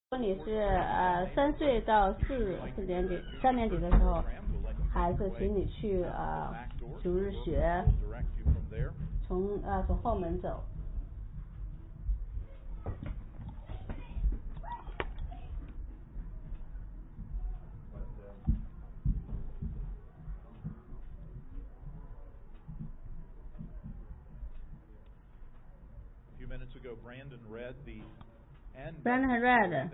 如果你是3岁到3年级的时候，孩子请你去主日学，从后门走。Brandon read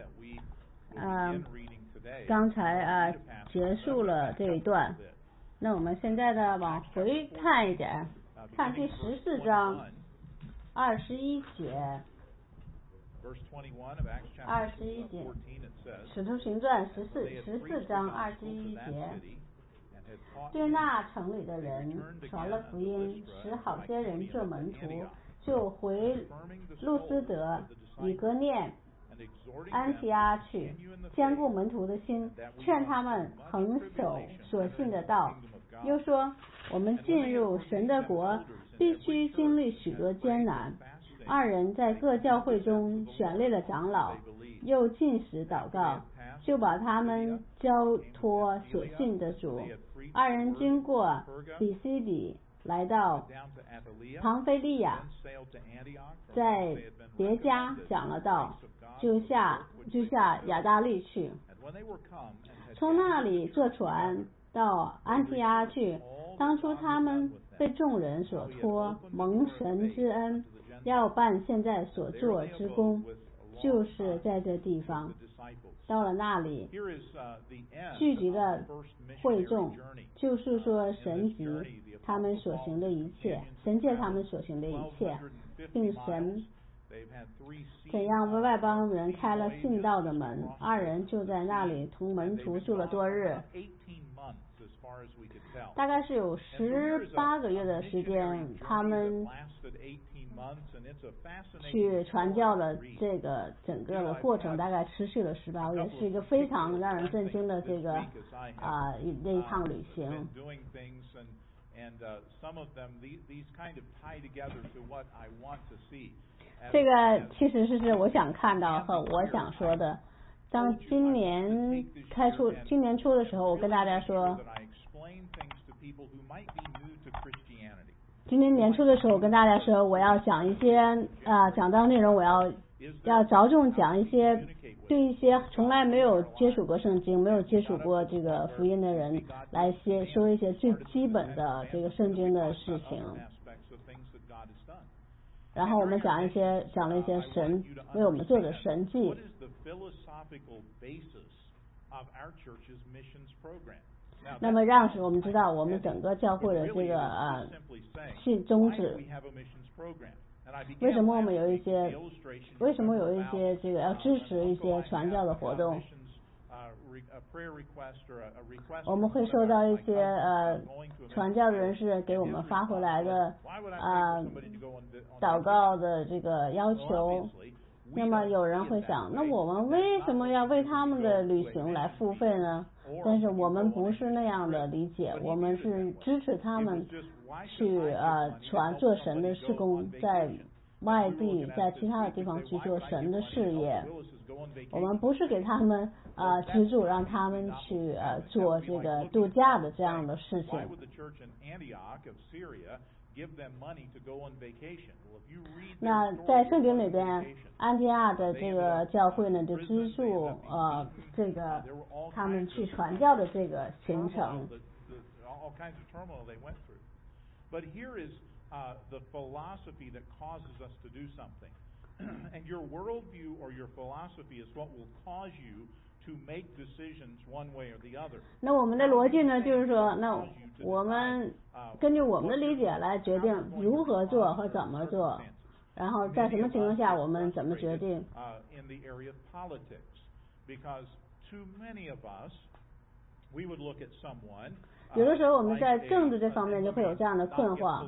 刚才结束了这一段，那我们现在呢往回看一点，看第14章21节。21节，使徒行传14章21节，对那城里的人传了福音，使好些人做门徒，就回路斯德、以哥念、安提阿去，坚固门徒的心，劝他们恒守所信的道。又说，我们进入神的国，必须经历许多艰难。二人在各教会中选立了长老，又禁食祷告，就把他们交托所信的主。二人经过比西底，来到庞菲利亚，在别家讲了道，就下亚大利去，从那里坐船到安提阿去。当初他们被众人所托，蒙神之恩，要办现在所做之功，就是在这地方。到了那里，聚集了会众，就述说神藉他们所行的一切，神借他们所行的一切，并神怎样为外邦人开了信道的门。二人就在那里同门徒住了多日，大概是有18个月的时间，他们去传教的这个整个的过程大概持续了18个月，是一个非常让人震惊的这个一趟旅行。这个其实是我想看到和我想说的。当今年初的时候，我跟大家说，今年年初的时候，我跟大家说，我要讲一些讲到内容，我要着重讲一些对一些从来没有接触过圣经、没有接触过这个福音的人来说一些最基本的这个圣经的事情。然后我们讲了一些神为我们做的神迹。那么让我们知道我们整个教会的这个宗旨。为什么我们有一些这个要支持一些传教的活动？我们会收到一些传教的人士给我们发回来的祷告的这个要求。那么有人会想，那我们为什么要为他们的旅行来付费呢？但是我们不是那样的理解，我们是支持他们去做神的事工，在外地在其他的地方去做神的事业。我们不是给他们资助让他们去做这个度假的这样的事情。那在圣经里边，安提阿的这个教会呢，就资助这个他们去传教的这个行程。 The philosophy that causes us to do something. And your worldview or your philosophy is what will cause you to make decisions one way or the other. 那我们的逻辑呢，就是说，那我们根据我们的理解来决定如何做和怎么做，然后在什么情况下我们怎么决定。 In the area of politics, because too many of us, we would look at someone. 有的时候我们在政治这方面就会有这样的困惑。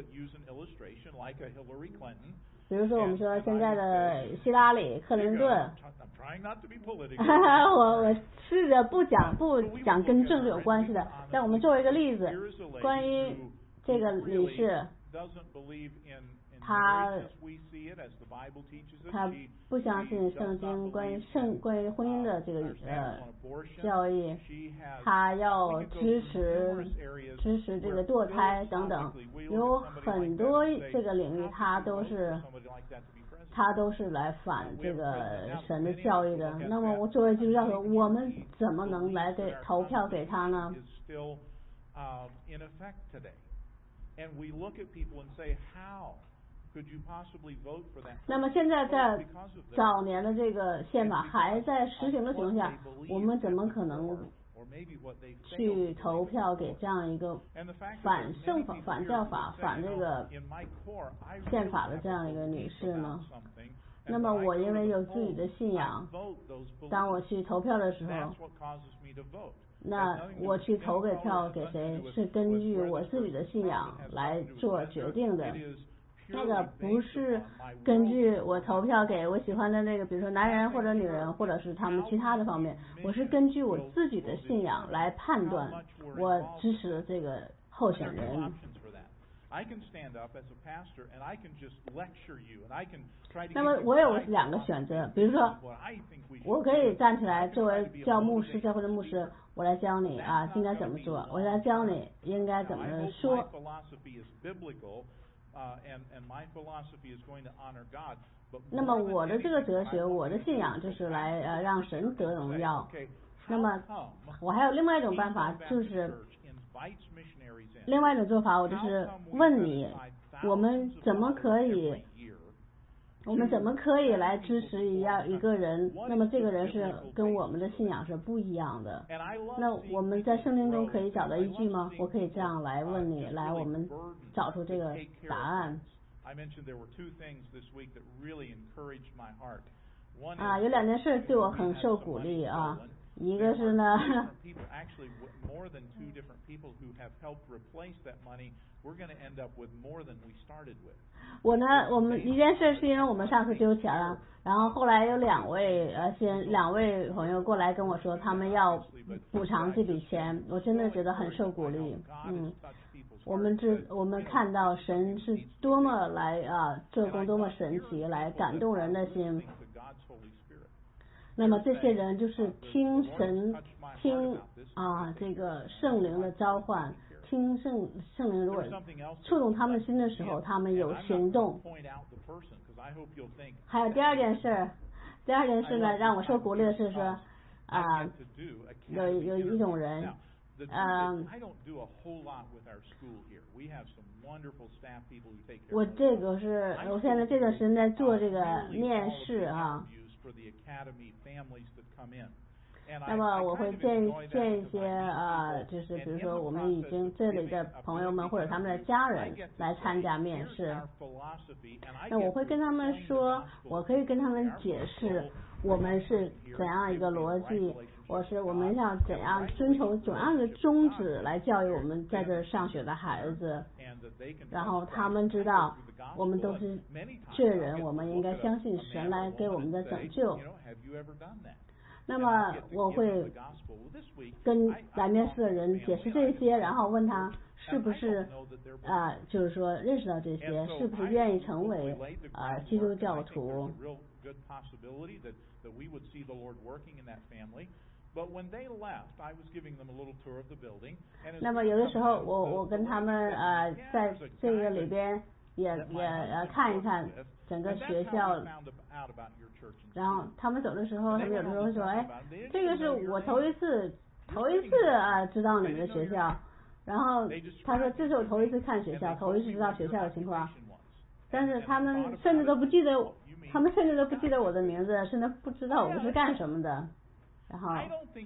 比如说我们说现在的希拉里、克林顿，我试着不讲跟政治有关系的，但我们作为一个例子，关于这个女士， 他不相信圣经关于婚姻的这个教义，他要支持这个堕胎等等，有很多这个领域他都是来反这个神的教义的。那么我作为基督教徒，我们怎么能来投票给他呢？那么现在在早年的这个宪法还在实行的情况下，我们怎么可能去投票给这样一个反教法、反这个宪法的这样一个女士呢？那么我因为有自己的信仰，当我去投票的时候，那我去投票给谁是根据我自己的信仰来做决定的。那个不是根据我投票给我喜欢的那个，比如说男人或者女人，或者是他们其他的方面，我是根据我自己的信仰来判断我支持的这个候选人。那么我有两个选择，比如说我可以站起来作为教会的牧师，我来教你应该怎么做，我来教你应该怎么说。那么我的这个哲学，我的信仰就是来让神得荣耀。那么我还有另外一种办法，就是另外一种做法，我就是问你，我们怎么可以来支持一个人？那么这个人是跟我们的信仰是不一样的。那我们在圣经中可以找到依据吗？我可以这样来问你，来我们找出这个答案。有两件事对我很受鼓励啊。一个是呢，我们一件事是因为我们上次丢钱了，然后后来有两位朋友过来跟我说他们要补偿这笔钱，我真的觉得很受鼓励。我们看到神是多么来做工，多么神奇，来感动人的心。那么这些人就是听这个圣灵的召唤，听圣灵如果触动他们心的时候，他们有行动。还有第二件事呢，让我受鼓励的是说有一种人我现在这段时间在做这个面试那么我会见一些就是比如说我们已经这里的朋友们或者他们的家人来参加面试，那我会跟他们说，我可以跟他们解释我们是怎样一个逻辑，我们要怎样遵守怎样的宗旨来教育我们在这上学的孩子，然后他们知道我们都是罪人，我们应该相信神来给我们的拯救。那么我会跟来面试的人解释这些，然后问他是不是就是说认识到这些，是不是愿意成为基督教徒。那么有的时候我跟他们在这个里边也看一看整个学校，然后他们走的时候，他们有的时候会说，这个是我头一次知道你们的学校，然后他说这是我头一次看学校，头一次知道学校的情况，但是他们甚至都不记得我的名字，甚至不知道我们是干什么的。然后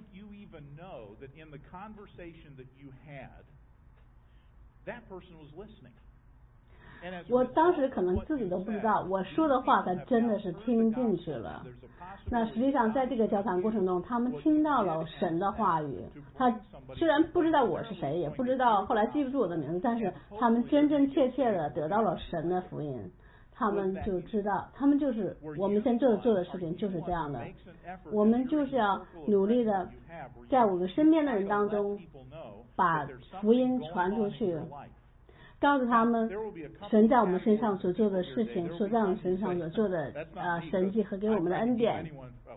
我当时可能自己都不知道，我说的话他真的是听进去了。那实际上在这个交谈过程中，他们听到了神的话语，他虽然不知道我是谁，也不知道后来记不住我的名字，但是他们真真切切的得到了神的福音，他们就知道，他们就是我们现在做的事情就是这样的，我们就是要努力的在我们身边的人当中把福音传出去。 告诉他们神在我们身上所做的事情，所在我们身上所做的神迹和给我们的恩典。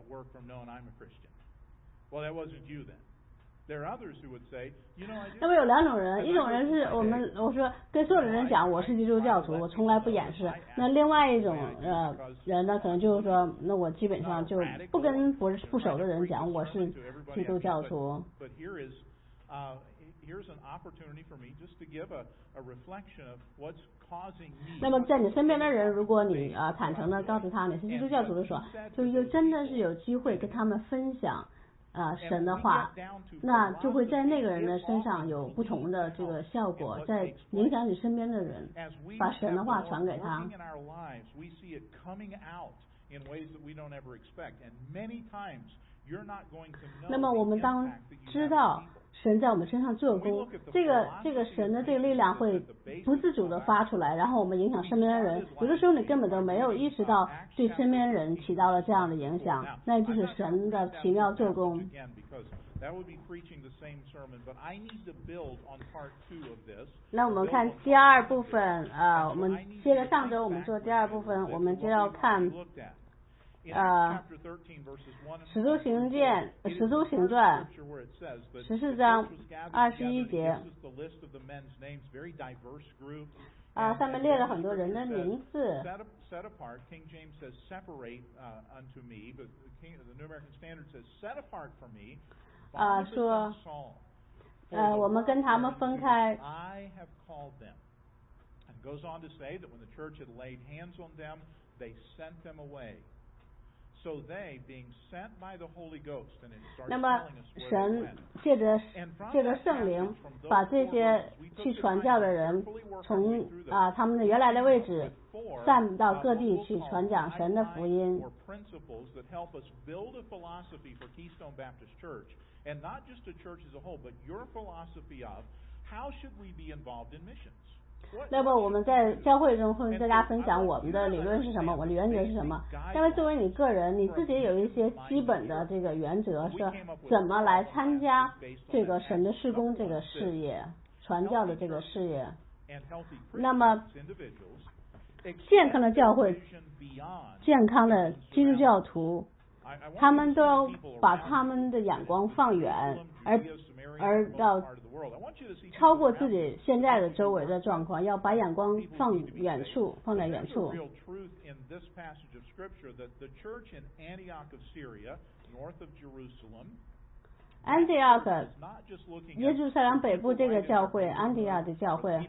那么有两种人，一种人是我说跟所有的人讲我是基督教徒，我从来不掩饰。那另外一种人呢，可能就是说，那我基本上就不跟不熟的人讲我是基督教徒。那么在你身边的人，如果你坦诚的告诉他你是基督教徒的时候，就真的是有机会跟他们分享神的话，那就会在那个人的身上有不同的这个效果，在影响你身边的人，把神的话传给他。那么我们当知道神在我们身上做工，这个神的这个力量会不自主的发出来，然后我们影响身边的人。有的时候你根本都没有意识到对身边人起到了这样的影响，那就是神的奇妙做工。那我们看第二部分，我们接着上周我们做第二部分，我们就要看使徒行传14章21节，上面列了很多人的名字。 Set apart, King James says separate unto me, but the New American Standard says set apart for me. 说我们跟他们分开。 I have called them. And goes on to say that when the church had laid hands on them, they sent them away. So they, being sent by the Holy Ghost, and it starts telling us where they went. 借着圣灵把这些去传教的人从他们的原来的位置散到各地去传讲神的福音。 And not just a church as a whole, but your philosophy of how should we be involved in missions. 那么我们在教会中会跟大家分享我们的理论是什么，我的原则是什么。但是作为你个人，你自己有一些基本的这个原则，是怎么来参加这个神的事工这个事业，传教的这个事业。那么健康的教会，健康的基督教徒，他们都把他们的眼光放远，而到超过自己现在的周围的状况，要把眼光放远处，放在远处。安提阿克，耶路撒冷北部这个教会，安提阿的教会，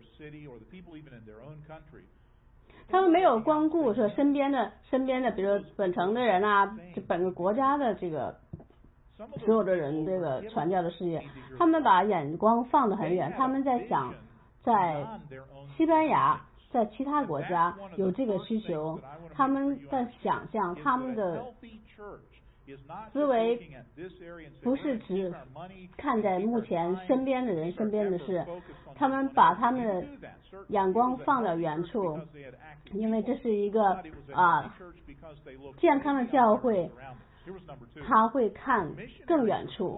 他们没有光顾说身边的，比如本城的人啊，本个国家的这个所有的人这个传教的事业，他们把眼光放得很远，他们在想在西班牙，在其他国家有这个需求，他们在想象他们的思维不是只看在目前身边的人身边的事，他们把他们的眼光放到远处，因为这是一个健康的教会，他会看更远处。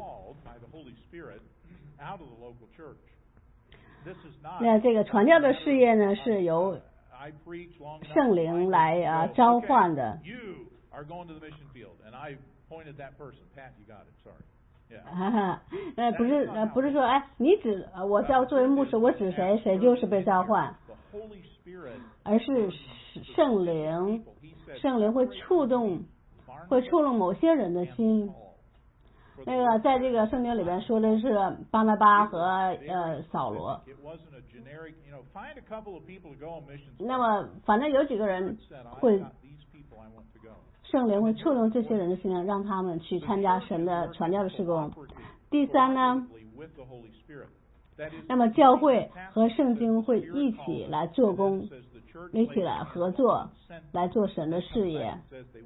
那这个传教的事业呢，是由圣灵来召唤的。不是说你指我要作为牧师，我指谁谁就是被召唤，而是圣灵会触动某些人的心。那个在这个圣经里边说的是巴拿巴和扫罗。那么反正有几个人会。圣灵会触动这些人的心，让他们去参加神的传教的事工。第三呢，那么教会和圣经会一起来做工，一起来合作，来做神的事业。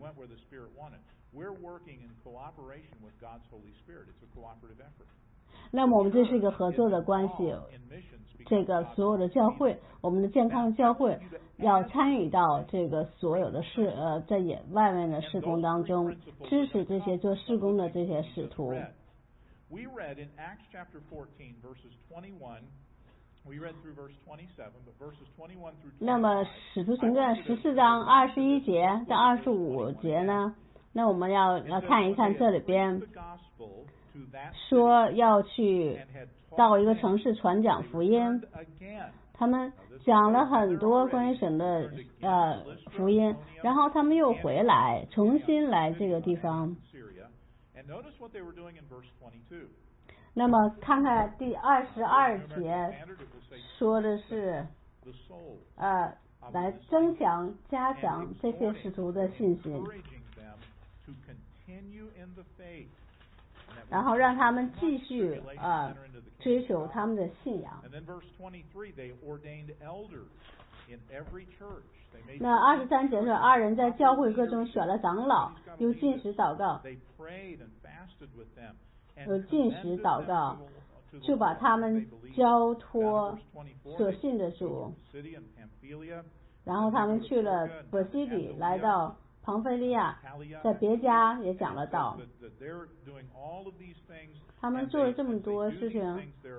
那么我们这是一个合作的关系，这个所有的教会，我们的健康的教会要参与到这个所有的在外面的事工当中，支持这些做事工的这些使徒。 那么使徒行传14章21节到25节呢，那我们要看一看这里边说要去到一个城市传讲福音，他们讲了很多关于神的福音，然后他们又回来重新来这个地方。那么看看第22节说的是来增强加强这些使徒的信心，然后让他们继续追求他们的信仰。那23节说2人在教会各中选了长老，又禁食祷告，就把他们交托所信的主，然后他们去了伯西底，来到庞菲利亚，在别家也讲了道。他们做了这么多事情，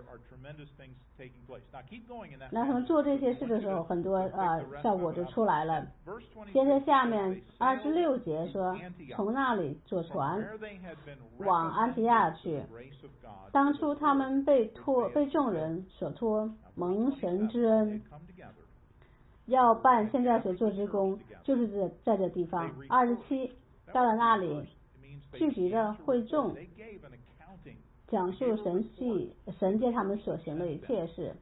那他们做这些事的时候，很多效果就出来了。接着下面26节说，从那里坐船往安提亚去。当初他们被众人所托，蒙神之恩，要办现在所做之功，就是在这地方。27到了那里，聚集的会众讲述神借他们所行的一切事，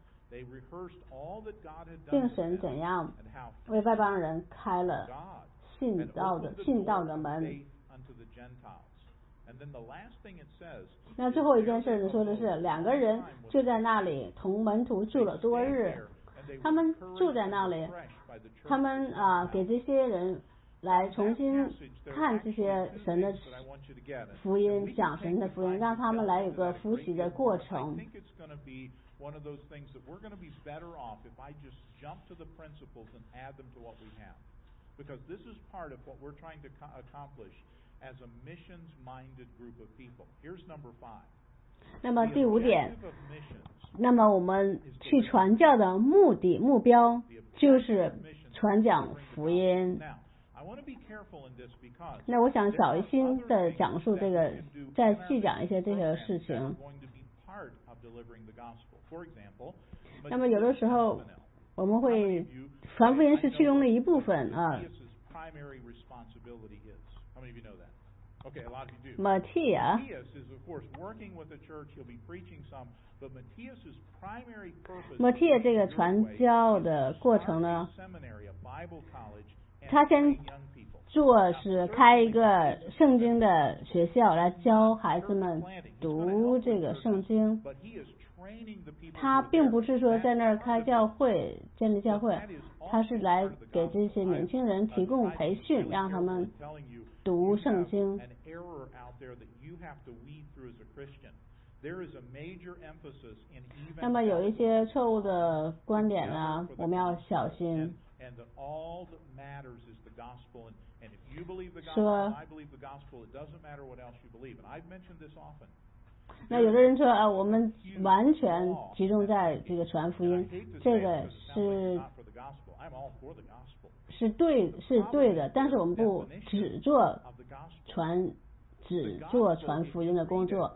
并神怎样为外邦人开了信道的门。那最后一件事说的是2个人就在那里同门徒住了多日。他们住在那里，他们给这些人来重新看这些神的福音，讲神的福音，让他们来有个复习的过程。那么第5点，那么我们去传教的目标就是传讲福音。那我想小心的讲述这个，再细讲一些这些事情。那么有的时候我们会传福音是其中的一部分Matthias这个传教的过程呢，他先做是开一个圣经的学校来教孩子们读这个圣经，他并不是说在那儿开教会建立教会，他是来给这些年轻人提供培训，让他们读圣经。那么有一些错误的观点呢，我们要小心。说，那有的人说我们完全集中在这个传福音，这个是对的，但是我们不只做传福音的工作。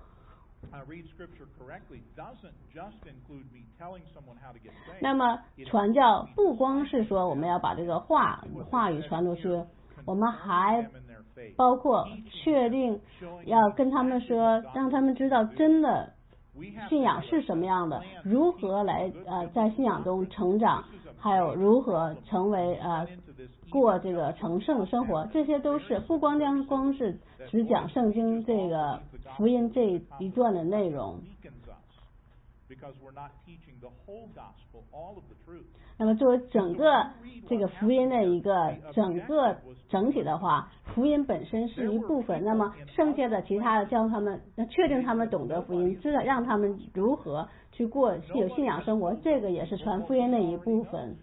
那么传教不光是说我们要把这个话语传出去，我们还包括确定要跟他们说，让他们知道真的信仰是什么样的，如何来在信仰中成长，还有如何成为过这个成圣的生活，这些都是不光是只讲圣经这个福音这一段的内容。那么作为整个这个福音的一个整体的话，福音本身是一部分，那么剩下的其他的教他们确定他们懂得福音，知道让他们如何去过有信仰生活，这个也是传福音的一部分。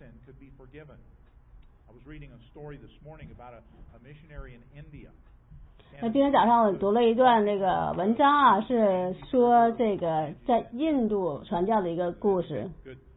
I was reading a story this morning about a missionary in India. 那今天早上我读了一段那个文章啊，是说这个在印度传教的一个故事。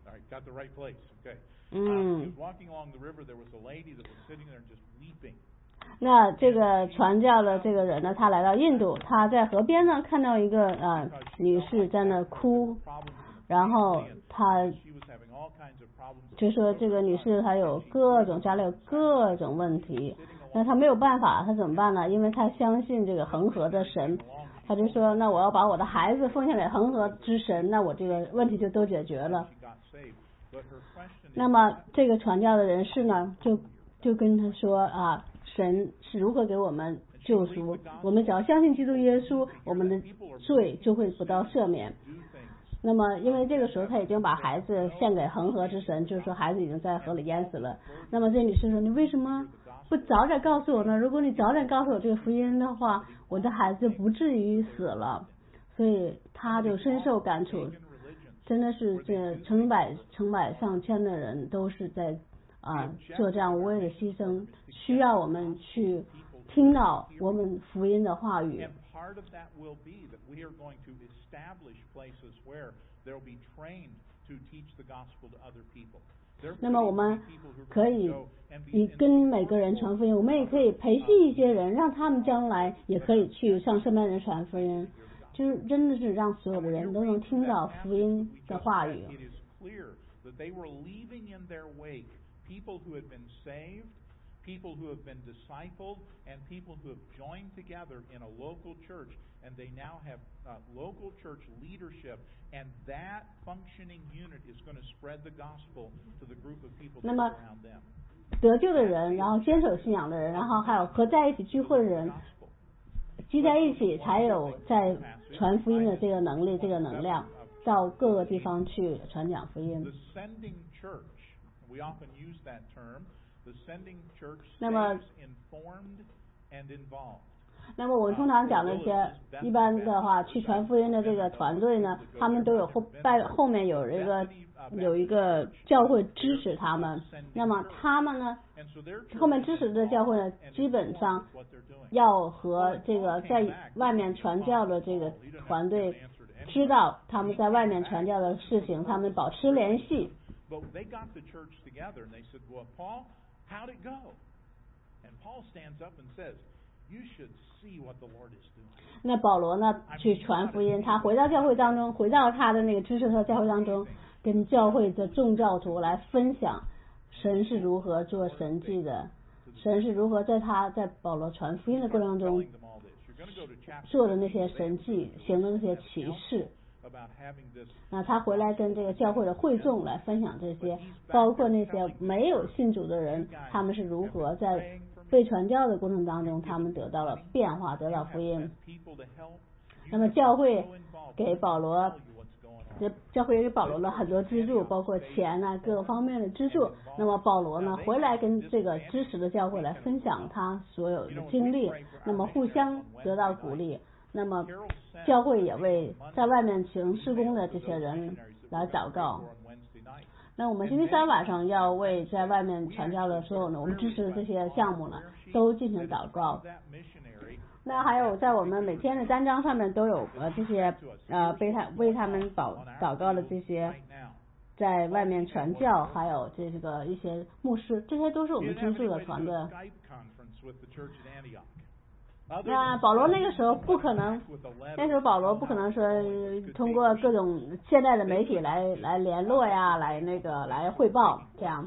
那这个传教的这个人呢，他来到印度，他在河边呢看到一个女士在那哭，然后他就说这个女士她有家里有各种问题，那他没有办法，他怎么办呢？因为他相信这个恒河的神，他就说那我要把我的孩子奉献给恒河之神，那我这个问题就都解决了。那么这个传教的人士呢，就跟他说啊，神是如何给我们救赎，我们只要相信基督耶稣，我们的罪就会得到赦免。那么因为这个时候他已经把孩子献给恒河之神，就是说孩子已经在河里淹死了。那么这女士说，你为什么不早点告诉我呢？如果你早点告诉我这个福音的话，我的孩子不至于死了。所以他就深受感触，真的是这成百上千的人都是在做这样无谓的牺牲，需要我们去听到我们福音的话语。那么我们可以跟每个人传福音，我们也可以培训一些人，让他们将来也可以去向身边人传福音，就是真的是让所有的人都能听到福音的话语。 People who have been discipled and people who have joined together in a local church, and they now have local church leadership, and that functioning unit is going to spread the gospel to the group of people around them. 得救的人，然后坚守信仰的人，然后还有合在一起聚会的人，聚在一起才有在传福音的这个能力、这个能量，到各个地方去传讲福音。 The sending church, we often use that term. The sending church stays informed and involved. 那么我们通常讲的一些一般的话，去传福音的这个团队呢，他们都有后面有一个教会支持他们。那么他们呢，后面支持的教会呢，基本上要和这个在外面传教的这个团队知道他们在外面传教的事情，他们保持联系。 But they got the church together and they said, well, Paul, how'd it go? And Paul stands up and says, you should see what the Lord is doing. 那保罗呢，去传福音，他回到教会当中，回到他的那个支持他的教会当中，跟教会的众教徒来分享神是如何做神迹的，神是如何在保罗传福音的过程中做的那些神迹，行的那些奇事。那他回来跟这个教会的会众来分享这些，包括那些没有信主的人，他们是如何在被传教的过程当中，他们得到了变化，得到福音。那么教会给保罗了很多资助，包括钱啊各个方面的资助。那么保罗呢，回来跟这个支持的教会来分享他所有的经历，那么互相得到鼓励。那么教会也为在外面行事工的这些人来祷告。那我们星期三晚上要为在外面传教的所有呢，我们支持的这些项目呢，都进行祷告。那还有在我们每天的单张上面都有这些为他们祷告的这些在外面传教，还有这个一些牧师，这些都是我们资助的团队。那保罗那个时候不可能，保罗不可能说通过各种现代的媒体来联络呀，来汇报这样。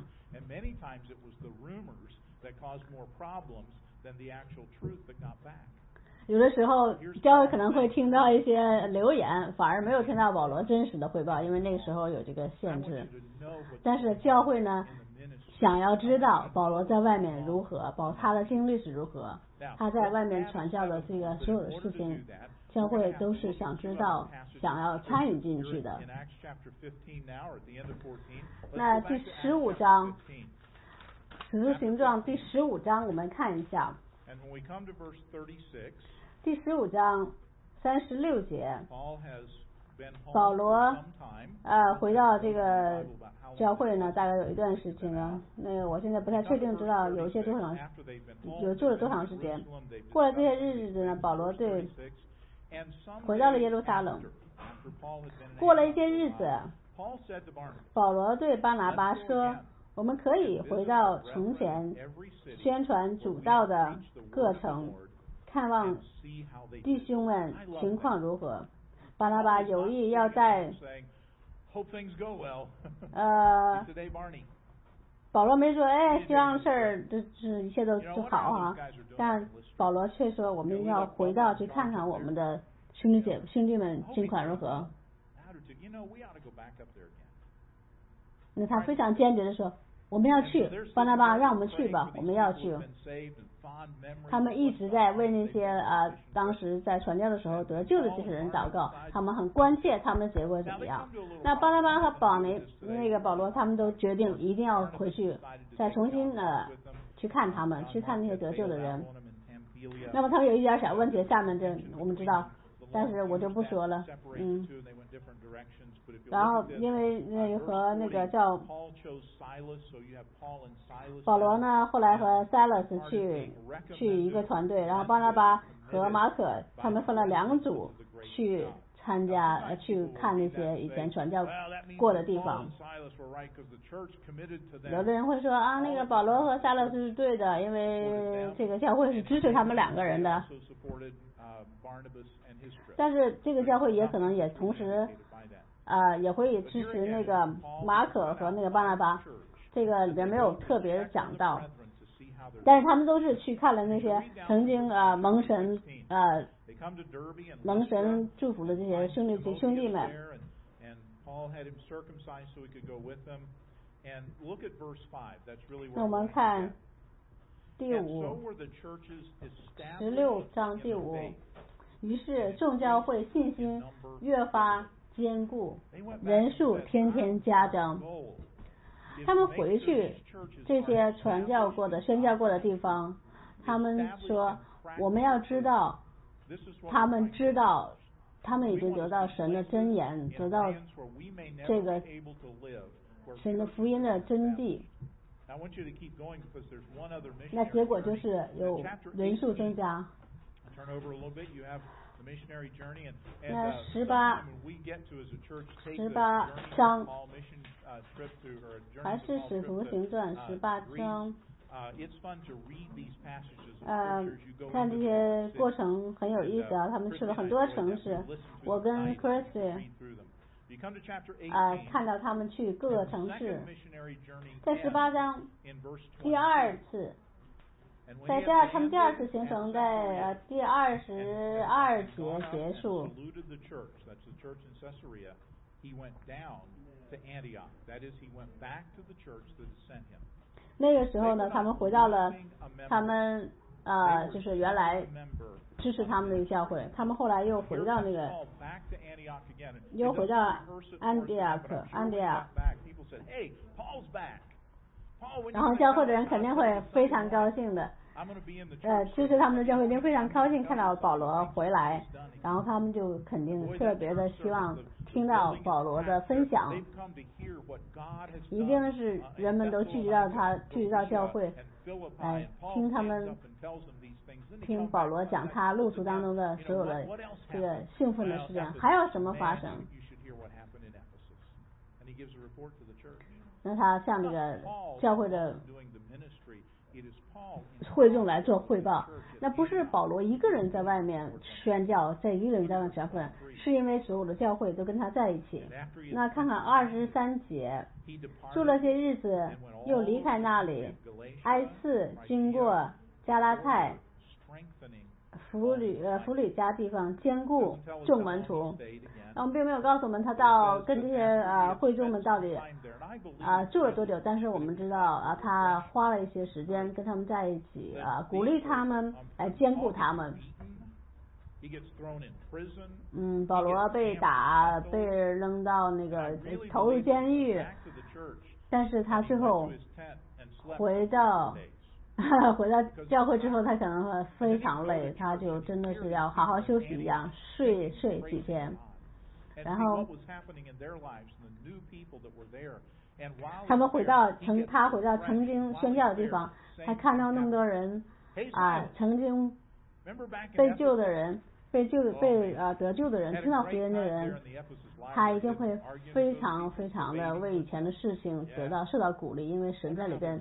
有的时候教会可能会听到一些流言，反而没有听到保罗真实的汇报，因为那个时候有这个限制。但是教会呢，想要知道保罗在外面如何，他的经历是如何，他在外面传教的这个所有的事情，教会都是想知道，想要参与进去的。那第15章，使徒行传第15章，我们看一下。第15章36节。 保罗回到这个教会呢，大概有一段时间了。那个我现在不太确定知道有住了多长时间。过了这些日子呢，保罗回到了耶路撒冷。过了一些日子，保罗对巴拿巴说，我们可以回到从前宣传主道的各城，看望弟兄们情况如何。巴拿巴有意要在保罗没说希望事儿就是一切都好啊，但保罗却说我们要回到去看看我们的兄弟们情况如何。那他非常坚决的说我们要去，巴拿巴让我们去吧，我们要去。他们一直在为那些当时在传教的时候得救的这些人祷告，他们很关切他们的结果怎么样。那巴拿巴和保罗他们都决定一定要回去再重新去看他们，去看那些得救的人。那么他们有一点小问题，下面这我们知道，但是我就不说了。然后因为和那个叫保罗呢，后来和 Silas 去一个团队，然后巴拿巴和马可他们分了2组去参加去看那些以前传教过的地方。有的人会说那个保罗和 Silas 是对的，因为这个教会是支持他们2个人的。但是这个教会也可能也同时也会支持那个马可和那个巴拿巴，这个里边没有特别的讲到，但是他们都是去看了那些曾经蒙神祝福的这些兄弟们。那我们看第16章第5，于是众教会信心越发坚固，人数天天加增。他们回去这些宣教过的地方，他们说我们要知道，他们已经得到神的真言，得到这个神的福音的真谛。那结果就是有人数增加。那18章还是使徒行传18章，看这些过程很有意思他们去了很多城市，我跟 Christy看到他们去各个城市。在18章第二次，他们第二次行程在第22节结束。那个时候呢，他们回到了他们就是原来支持他们的教会，他们后来又回到安提阿，然后教会的人肯定会非常高兴的，支持他们的教会一定非常高兴看到保罗回来，然后他们就肯定特别的希望听到保罗的分享，一定是人们都聚集到教会，听保罗讲他路途当中的所有的这个兴奋的事情，还有什么发生？那他向这个教会的会众来做汇报，那不是保罗一个人在外面宣教，在一个人在外面传福音，是因为所有的教会都跟他在一起。那看看23节，住了些日子，又离开那里，挨次经过加拉太、弗吕加地方，兼顾众门徒。我们并没有告诉我们他跟这些会众们到底住了多久，但是我们知道他花了一些时间跟他们在一起，鼓励他们，兼顾他们。保罗被打，被扔到那个投入监狱，但是他最后回到教会之后，他可能会非常累，他就真的是要好好休息一样，睡几天。 然后他回到曾经宣教的地方，他看到那么多人曾经被救的人，得救的人，听到福音的人，他一定会非常非常的为以前的事情受到鼓励，因为神在里边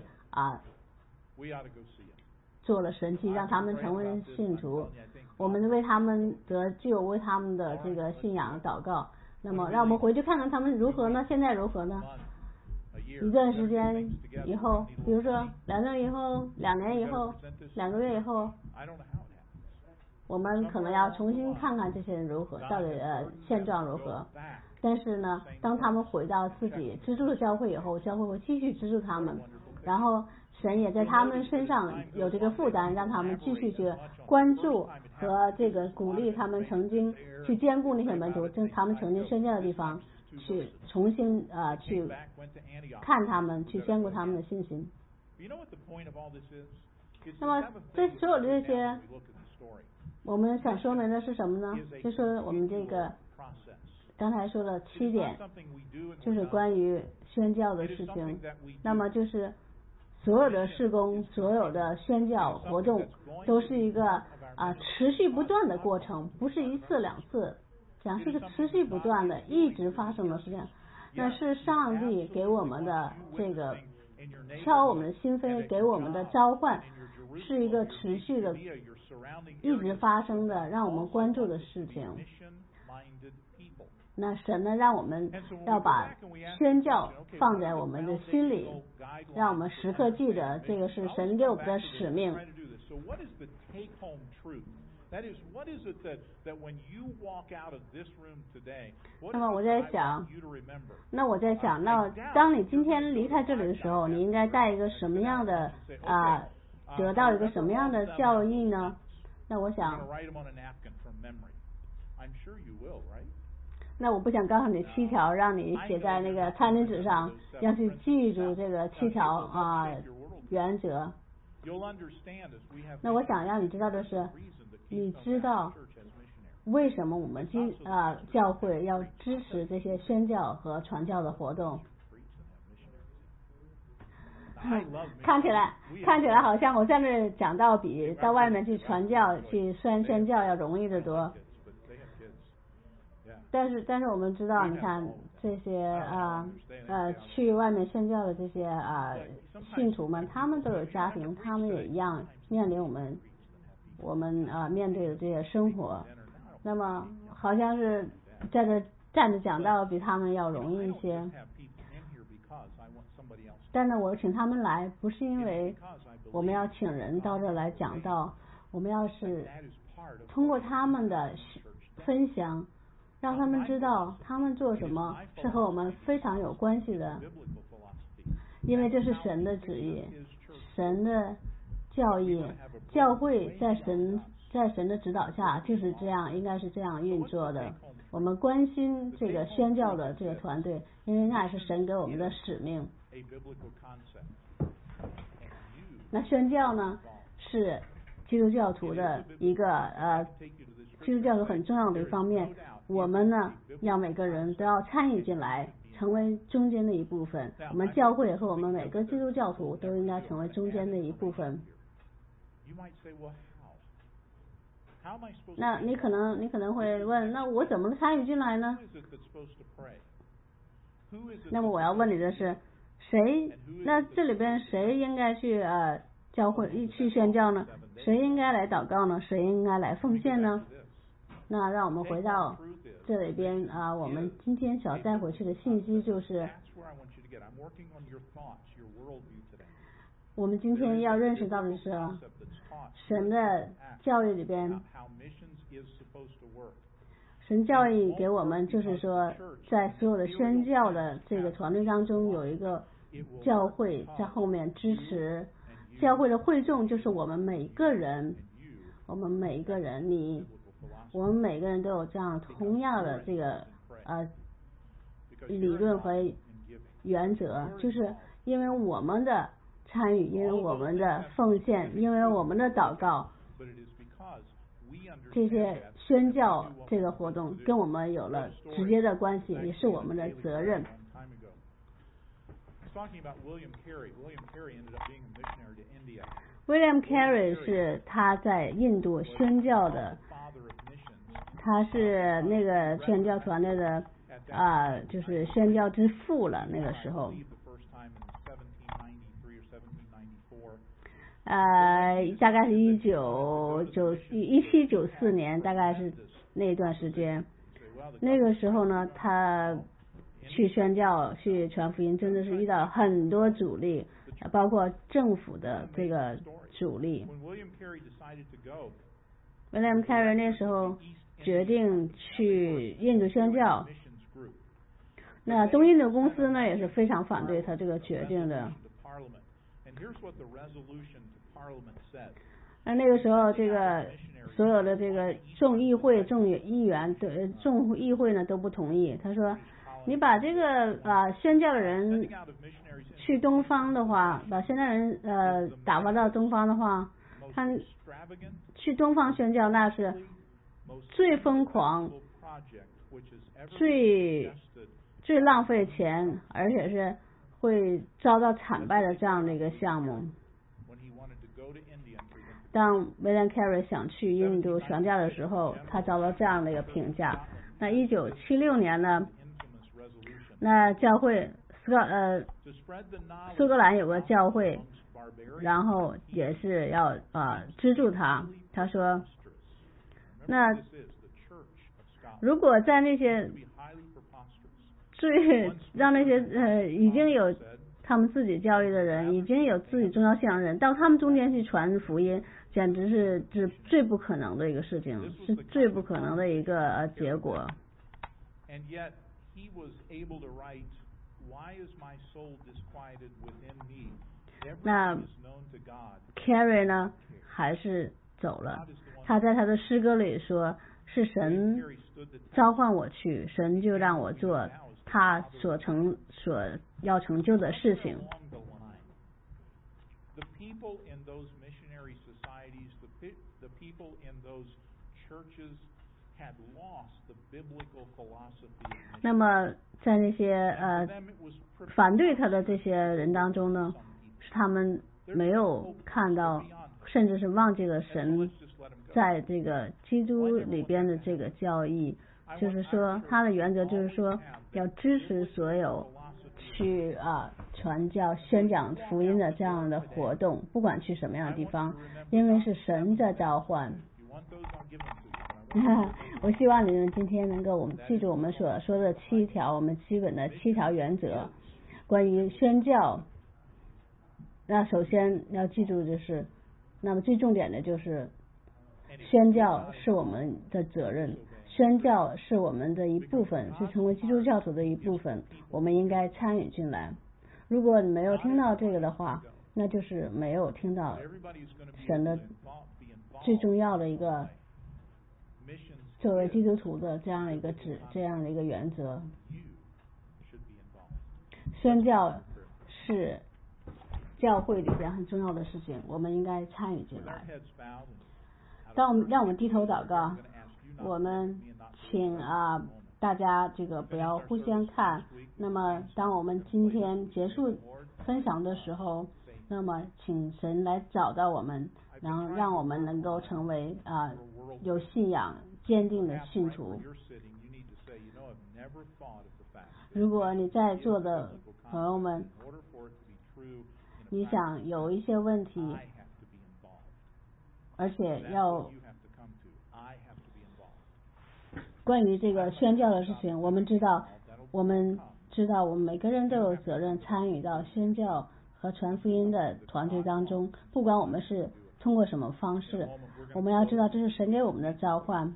做了神迹，让他们成为信徒。我们为他们得救，为他们的这个信仰祷告。那么让我们回去看看他们如何呢？现在如何呢？一段时间以后，比如说2年以后、2年以后、2个月以后，我们可能要重新看看这些人如何，到底现状如何。但是呢，当他们回到自己资助的教会以后，教会会继续资助他们，然后神也在他们身上有这个负担，让他们继续去关注和这个鼓励他们曾经去兼顾那些门徒，他们曾经宣教的地方，去重新去看他们，去兼顾他们的信心。那么这所有的这些，我们想说明的是什么呢？就是我们这个刚才说的7点，就是关于宣教的事情。那么就是所有的事工，所有的宣教活动都是一个持续不断的过程，不是1次2次，讲是一个持续不断的一直发生的事情。那是上帝给我们的这个敲我们的心扉，给我们的召唤，是一个持续的一直发生的让我们关注的事情。那神呢，让我们要把宣教放在我们的心里，让我们时刻记得这个是神给我们的使命。那么我在想，那当你今天离开这里的时候，你应该带一个什么样的得到一个什么样的教义呢？那我想，那我不想告诉你7条，让你写在那个餐巾纸上，要去记住这个7条原则。那我想让你知道的是，你知道为什么我们教会要支持这些宣教和传教的活动？看起来好像我在这讲道比到外面去传教、去宣教要容易得多。但是我们知道，你看这些去外面宣教的这些信徒们，他们都有家庭，他们也一样面临我们面对的这些生活。那么好像是在这站着讲道比他们要容易一些。但是我请他们来，不是因为我们要请人到这来讲道，我们要是通过他们的分享，让他们知道他们做什么是和我们非常有关系的，因为这是神的旨意，神的教义，教会在神的指导下就是这样，应该是这样运作的。我们关心这个宣教的这个团队，因为那也是神给我们的使命。那宣教呢，是基督教徒的一个基督教徒很重要的一方面。我们呢，要每个人都要参与进来，成为中间的一部分。我们教会和我们每个基督教徒都应该成为中间的一部分。那你可能会问，那我怎么参与进来呢？那么我要问你的是，那这里边谁应该去教会去宣教呢？谁应该来祷告呢？谁应该来奉献呢？那让我们回到这里边我们今天想带回去的信息就是，我们今天要认识到的是，神的教育里边，神教育给我们就是说，在所有的宣教的这个团队当中，有一个教会在后面支持。教会的会众就是我们每个人，我们每一个人都有这样同样的这个理论和原则，就是因为我们的参与，因为我们的奉献，因为我们的祷告， 这些宣教这个活动跟我们有了直接的关系，也是我们的责任。William Carey 是他在印度宣教的，他是那个宣教团队的就是宣教之父了。那个时候，大概是1794年，大概是那段时间。那个时候呢，他去宣教、去传福音，真的是遇到很多阻力，包括政府的这个阻力。William Carey 那时候决定去印度宣教，那东印度公司呢也是非常反对他这个决定的。那个时候，这个所有的这个众议会呢都不同意。他说：“你把这个宣教的人去东方的话，把宣教人打发到东方的话，他去东方宣教那是最疯狂、最浪费钱，而且是会遭到惨败的这样的一个项目。”当 William Carey 想去印度宣教的时候，他遭到这样的一个评价。那1976年呢，那教会苏格兰有个教会，然后也是要资助他。他说，那如果在那些让那些已经有他们自己教育的人，已经有自己宗教信仰的人，到他们中间去传福音，简直是最不可能的一个事情，是最不可能的一个结果。那 Carey 呢，还是走了。他在他的诗歌里说，是神召唤我去，神就让我做他所要成就的事情。那么在那些反对他的这些人当中呢，是他们没有看到，甚至是忘记了神在这个基督里边的这个教义，就是说他的原则就是说要支持所有去传教宣讲福音的这样的活动，不管去什么样的地方，因为是神在召唤。我希望你们今天能够记住我们所说的7条，我们基本的7条原则，关于宣教。那首先要记住就是，那么最重点的就是宣教是我们的责任，宣教是我们的一部分，是成为基督教徒的一部分，我们应该参与进来。如果你没有听到这个的话，那就是没有听到神的最重要的一个作为基督徒的这样的一个原则。宣教是教会里边很重要的事情，我们应该参与进来。让我们低头祷告，我们请大家这个不要互相看。那么当我们今天结束分享的时候，那么请神来找到我们，然后让我们能够成为有信仰坚定的信徒。如果你在座的朋友们，你想有一些问题，而且要关于这个宣教的事情，我们知道我们每个人都有责任参与到宣教和传福音的团队当中，不管我们是通过什么方式，我们要知道这是神给我们的召唤。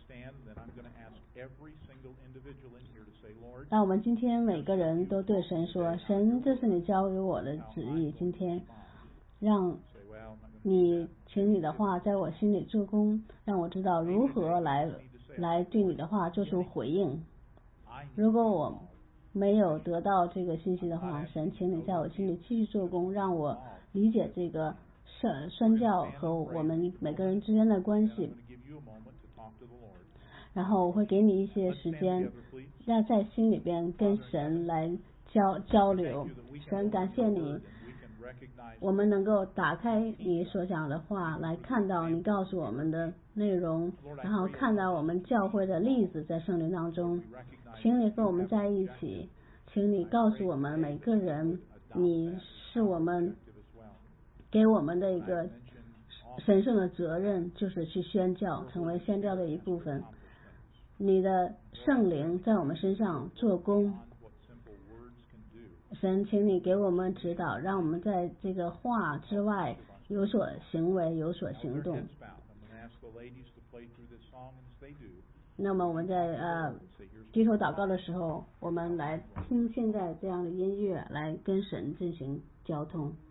那我们今天每个人都对神说，神，这是你交给我的旨意，今天让你请你的话在我心里做工，让我知道如何来对你的话做出回应。如果我没有得到这个信息的话，神，请你在我心里继续做工，让我理解这个宣教和我们每个人之间的关系。 然后我会给你一些时间，要在心里边跟神来交流。神感谢你，我们能够打开你所讲的话，来看到你告诉我们的内容，然后看到我们教会的例子在圣灵当中。请你跟我们在一起，请你告诉我们每个人，你是我们给我们的一个神圣的责任，就是去宣教，成为宣教的一部分。你的圣灵在我们身上做工，神，请你给我们指导，让我们在这个话之外有所行为，有所行动。那么我们在低头祷告的时候，我们来听现在这样的音乐，来跟神进行交通。